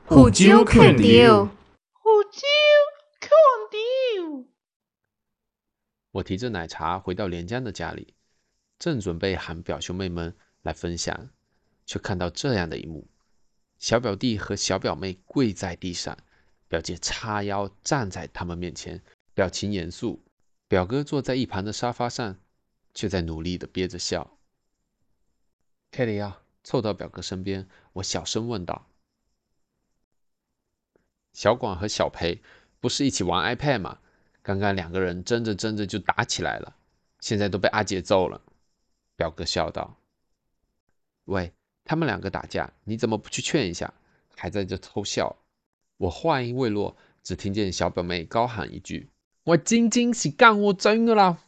胡椒看到， 胡椒看到。 我提着奶茶回到连江的家里，正准备喊表兄妹们来分享，却看到这样的一幕：小表弟和小表妹跪在地上，表姐叉腰站在他们面前，表情严肃；表哥坐在一旁的沙发上，却在努力地憋着笑。凯莉啊，凑到表哥身边，我小声问道：“小广和小裴不是一起玩 iPad 吗？刚刚两个人争着争着就打起来了，现在都被阿姐揍了。”表哥笑道：“喂，他们两个打架，你怎么不去劝一下？还在这偷笑。”我话音未落，只听见小表妹高喊一句：“我晶晶是干我真的啦！”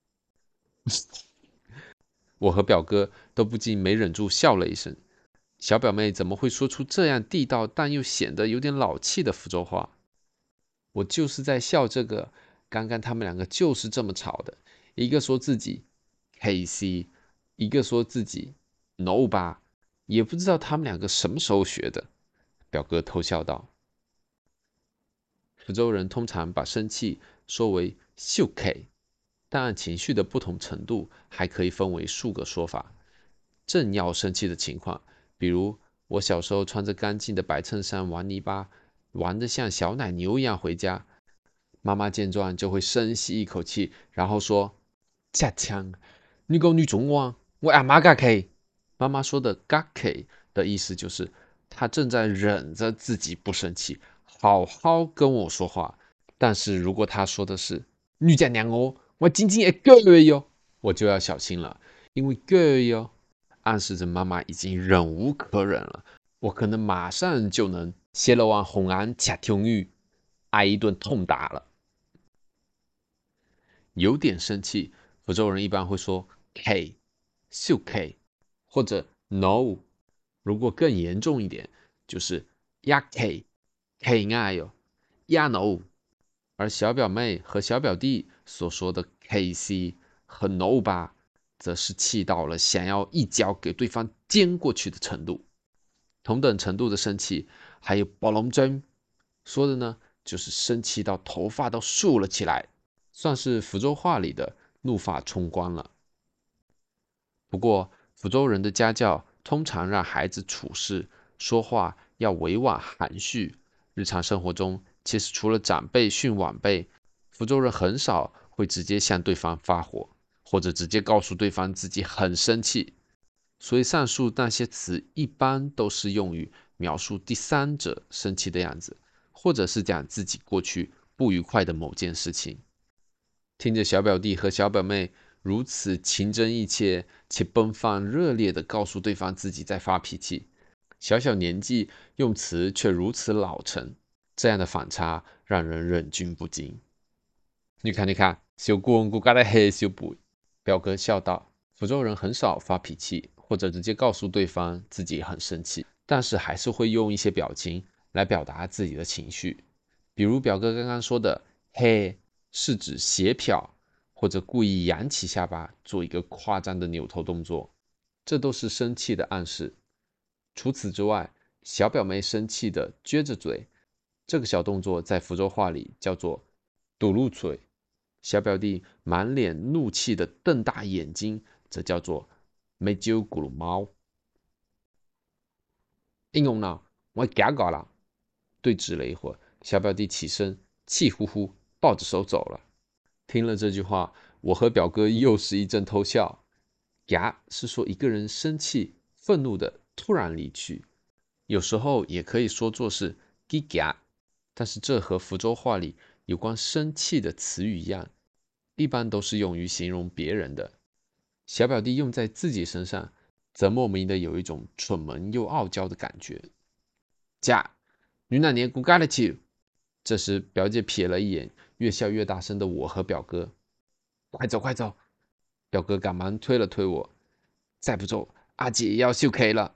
我和表哥都不禁没忍住笑了一声。小表妹怎么会说出这样地道但又显得有点老气的福州话？我就是在笑这个，刚刚他们两个就是这么吵的，一个说自己 KC， 一个说自己 No 吧，也不知道他们两个什么时候学的。表哥偷笑道：“福州人通常把生气说为秀 K， 但按情绪的不同程度，还可以分为数个说法。正要生气的情况，比如我小时候穿着干净的白衬衫玩泥巴，玩得像小奶牛一样回家，妈妈见状就会深吸一口气，然后说：家强，你讲你中文，我阿妈嘎 K。妈妈说的嘎 K 的意思就是她正在忍着自己不生气，好好跟我说话。但是如果她说的是你家娘哦，我仅仅一个月哟，我就要小心了，因为个哟暗示着妈妈已经忍无可忍了，我可能马上就能泄了碗红安吃听语，挨一顿痛打了。有点生气，福州人一般会说 K、秀 K 或者 No。如果更严重一点，就是呀 K、K 爱哟、呀 No。而小表妹和小表弟所说的 KC 和 No 吧，则是气到了想要一脚给对方尖过去的程度。同等程度的生气，还有暴龙针，说的呢，就是生气到头发都竖了起来，算是福州话里的怒发冲冠了。不过，福州人的家教通常让孩子处事说话要委婉含蓄。日常生活中，其实除了长辈训晚辈，福州人很少会直接向对方发火，或者直接告诉对方自己很生气。所以上述那些词一般都是用于描述第三者生气的样子，或者是讲自己过去不愉快的某件事情。听着小表弟和小表妹如此情真意切且奔放热烈地告诉对方自己在发脾气，小小年纪用词却如此老成，这样的反差让人忍俊不禁。你看，你看，小姑姑家的黑小不？表哥笑道。福州人很少发脾气，或者直接告诉对方自己很生气，但是还是会用一些表情来表达自己的情绪。比如表哥刚刚说的嘿，是指斜瞟，或者故意扬起下巴做一个夸张的扭头动作，这都是生气的暗示。除此之外，小表妹生气的撅着嘴，这个小动作在福州话里叫做堵路嘴。小表弟满脸怒气的瞪大眼睛，则叫做没揪咕噜猫。应用呢，我嘎搞了。对峙了一会儿，小表弟起身，气呼呼抱着手走了。听了这句话，我和表哥又是一阵偷笑。嘎是说一个人生气、愤怒的突然离去，有时候也可以说作是叽嘎，但是这和福州话里有关生气的词语一样，一般都是用于形容别人的。小表弟用在自己身上，则莫名的有一种蠢萌又傲娇的感觉。嘎，你那年骨嘎了去。这时表姐瞥了一眼越笑越大声的我和表哥，快走快走！表哥赶忙推了推我，再不走，阿姐也要秀 K 了。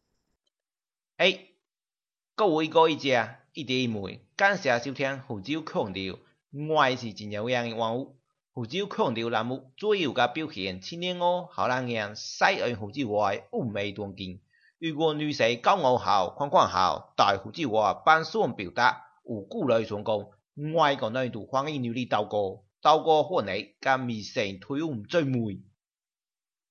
各位各位姐，一弟一妹，感谢收听福州腔调，我是真有样的玩物。福州腔调栏目主要甲表现青年哦，好人样西岸福州话的妩媚端景， 如果女仔交往後、看看後，大胡子話扮想表達，有鼓勵想講，我個女都歡迎你嚟鬥過，鬥過歡喜，咁咪成推唔最美。